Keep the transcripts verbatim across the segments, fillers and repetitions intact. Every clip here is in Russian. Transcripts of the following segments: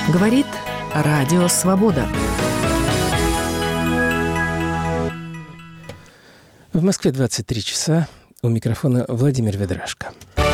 Говорит Радио Свобода. В Москве двадцать три часа. У микрофона Владимир Ведрашко.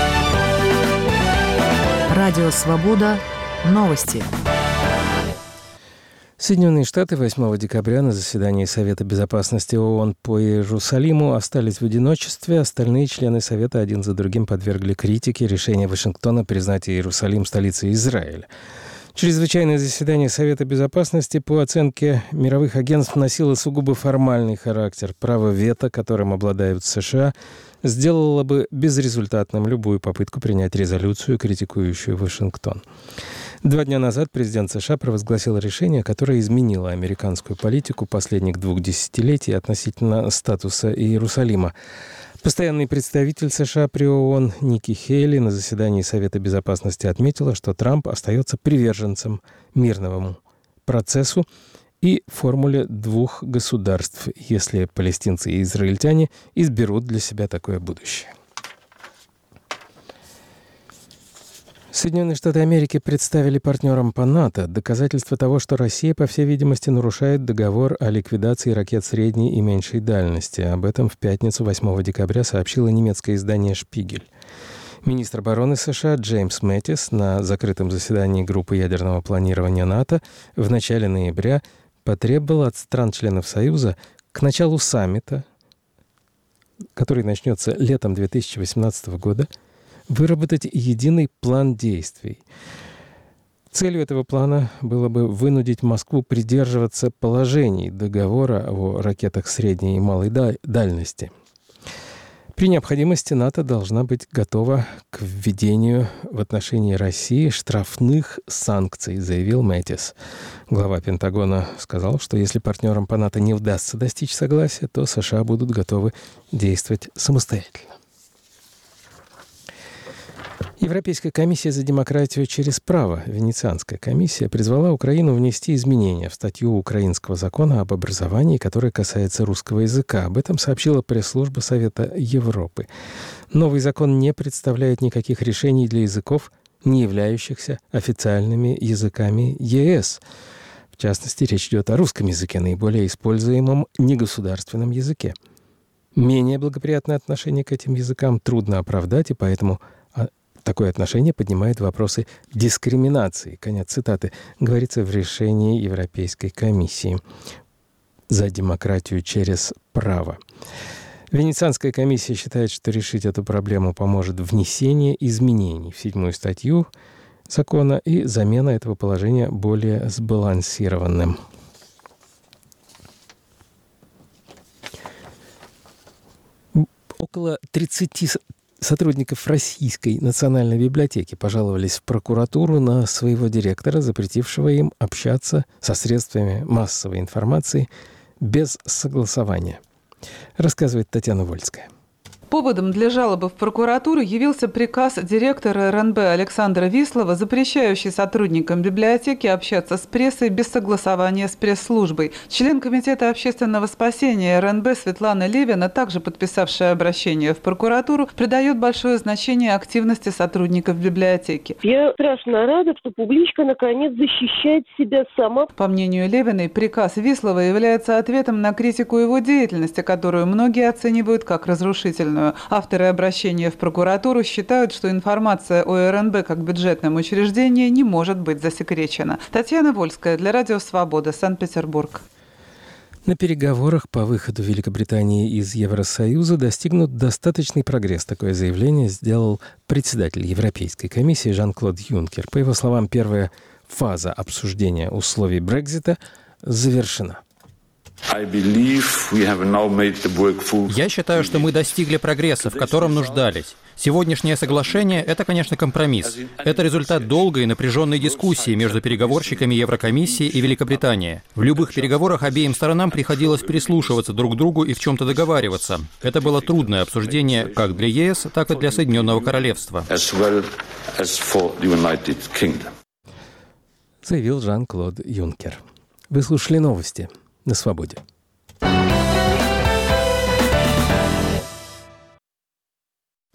Радио Свобода. Новости. Соединенные Штаты восьмого декабря на заседании Совета Безопасности ООН по Иерусалиму остались в одиночестве. Остальные члены Совета один за другим подвергли критике решение Вашингтона признать Иерусалим столицей Израиля. Чрезвычайное заседание Совета Безопасности, по оценке мировых агентств, носило сугубо формальный характер. Право вето, которым обладают США, сделало бы безрезультатным любую попытку принять резолюцию, критикующую Вашингтон. Два дня назад президент США провозгласил решение, которое изменило американскую политику последних двух десятилетий относительно статуса Иерусалима. Постоянный представитель США при ООН Ники Хейли на заседании Совета Безопасности отметила, что Трамп остается приверженцем мирному процессу и формуле двух государств, если палестинцы и израильтяне изберут для себя такое будущее. Соединенные Штаты Америки представили партнерам по НАТО доказательства того, что Россия, по всей видимости, нарушает договор о ликвидации ракет средней и меньшей дальности. Об этом в пятницу, восьмого декабря, сообщило немецкое издание «Шпигель». Министр обороны США Джеймс Мэттис на закрытом заседании группы ядерного планирования НАТО в начале ноября потребовал от стран-членов Союза к началу саммита, который начнется летом две тысячи восемнадцатого года, выработать единый план действий. Целью этого плана было бы вынудить Москву придерживаться положений договора о ракетах средней и малой дальности. При необходимости НАТО должна быть готова к введению в отношении России штрафных санкций, заявил Мэттис. Глава Пентагона сказал, что если партнерам по НАТО не удастся достичь согласия, то США будут готовы действовать самостоятельно. Европейская комиссия за демократию через право, Венецианская комиссия, призвала Украину внести изменения в статью украинского закона об образовании, которая касается русского языка. Об этом сообщила пресс-служба Совета Европы. Новый закон не представляет никаких решений для языков, не являющихся официальными языками ЕС. В частности, речь идет о русском языке, наиболее используемом негосударственном языке. Менее благоприятное отношение к этим языкам трудно оправдать, и поэтому такое отношение поднимает вопросы дискриминации. Конец цитаты. Говорится в решении Европейской комиссии за демократию через право. Венецианская комиссия считает, что решить эту проблему поможет внесение изменений в седьмую статью закона и замена этого положения более сбалансированным. Около тридцати сотрудников Российской национальной библиотеки пожаловались в прокуратуру на своего директора, запретившего им общаться со средствами массовой информации без согласования. Рассказывает Татьяна Вольская. Поводом для жалобы в прокуратуру явился приказ директора эр эн бэ Александра Вислова, запрещающий сотрудникам библиотеки общаться с прессой без согласования с пресс-службой. Член Комитета общественного спасения эр эн бэ Светлана Левина, также подписавшая обращение в прокуратуру, придает большое значение активности сотрудников библиотеки. Я страшно рада, что публичка наконец защищает себя сама. По мнению Левиной, приказ Вислова является ответом на критику его деятельности, которую многие оценивают как разрушительную. Авторы обращения в прокуратуру считают, что информация о эр эн бэ как бюджетном учреждении не может быть засекречена. Татьяна Вольская для Радио Свобода, Санкт-Петербург. На переговорах по выходу Великобритании из Евросоюза достигнут достаточный прогресс. Такое заявление сделал председатель Европейской комиссии Жан-Клод Юнкер. По его словам, первая фаза обсуждения условий Брексита завершена. Я считаю, что мы достигли прогресса, в котором нуждались. Сегодняшнее соглашение – это, конечно, компромисс. Это результат долгой и напряженной дискуссии между переговорщиками Еврокомиссии и Великобритании. В любых переговорах обеим сторонам приходилось прислушиваться друг к другу и в чем-то договариваться. Это было трудное обсуждение как для е эс, так и для Соединенного Королевства. Заявил Жан-Клод Юнкер. Вы слушали новости на Свободе.